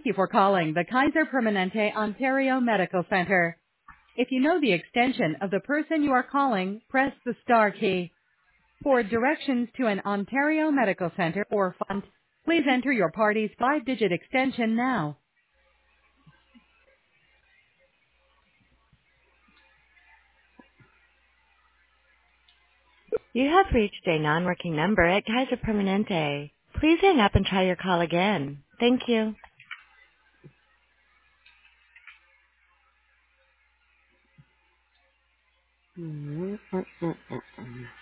you for calling the Kaiser Permanente Ontario Medical Center. If you know the extension of the person you are calling, press the star key. For directions to an Ontario Medical Center or font, please enter your party's 5-digit extension now. You have reached a non-working number at Kaiser Permanente. Please hang up and try your call again. Thank you. Mm-mm-mm-mm-mm.